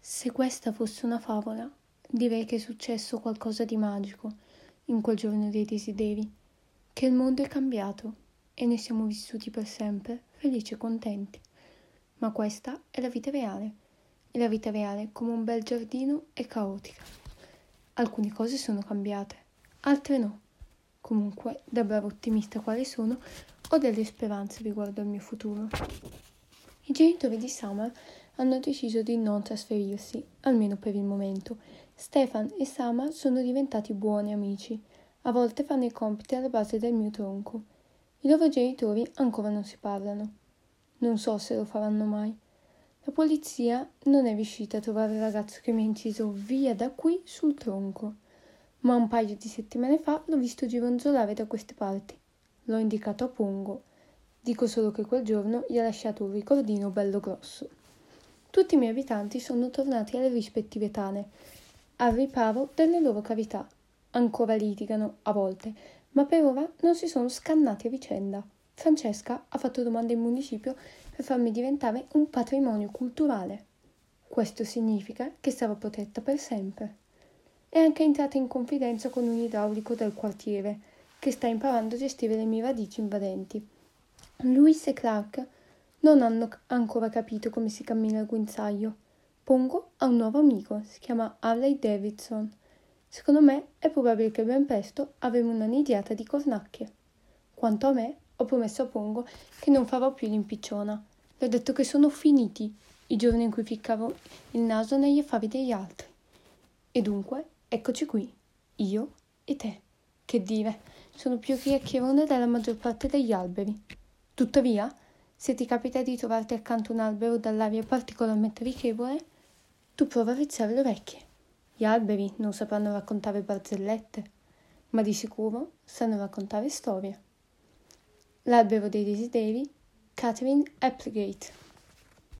Se questa fosse una favola, direi che è successo qualcosa di magico in quel giorno dei desideri, che il mondo è cambiato e ne siamo vissuti per sempre felici e contenti. Ma questa è la vita reale, e la vita reale, come un bel giardino, è caotica. Alcune cose sono cambiate, altre no. Comunque, da bravo ottimista quale sono, ho delle speranze riguardo al mio futuro. I genitori di Summer hanno deciso di non trasferirsi, almeno per il momento. Stefan e Summer sono diventati buoni amici. A volte fanno i compiti alla base del mio tronco. I loro genitori ancora non si parlano. Non so se lo faranno mai. La polizia non è riuscita a trovare il ragazzo che mi ha inciso via da qui sul tronco, ma un paio di settimane fa l'ho visto gironzolare da queste parti. L'ho indicato a Pongo. Dico solo che quel giorno gli ha lasciato un ricordino bello grosso. Tutti i miei abitanti sono tornati alle rispettive tane, al riparo delle loro cavità. Ancora litigano, a volte, ma per ora non si sono scannati a vicenda. Francesca ha fatto domande in municipio per farmi diventare un patrimonio culturale. Questo significa che sarò protetta per sempre. È anche entrata in confidenza con un idraulico del quartiere, che sta imparando a gestire le mie radici invadenti. Lewis e Clark non hanno ancora capito come si cammina il guinzaglio. Pongo ha un nuovo amico, si chiama Harley Davidson. Secondo me è probabile che ben presto avremo una nidiata di cornacchie. Quanto a me, ho promesso a Pongo che non farò più l'impicciona. Le ho detto che sono finiti i giorni in cui ficcavo il naso negli affari degli altri. E dunque, eccoci qui, io e te. Che dire, sono più chiacchierone della maggior parte degli alberi. Tuttavia, se ti capita di trovarti accanto a un albero dall'aria particolarmente amichevole, tu prova a rizzare le orecchie. Gli alberi non sapranno raccontare barzellette, ma di sicuro sanno raccontare storie. L'albero dei desideri, Catherine Applegate.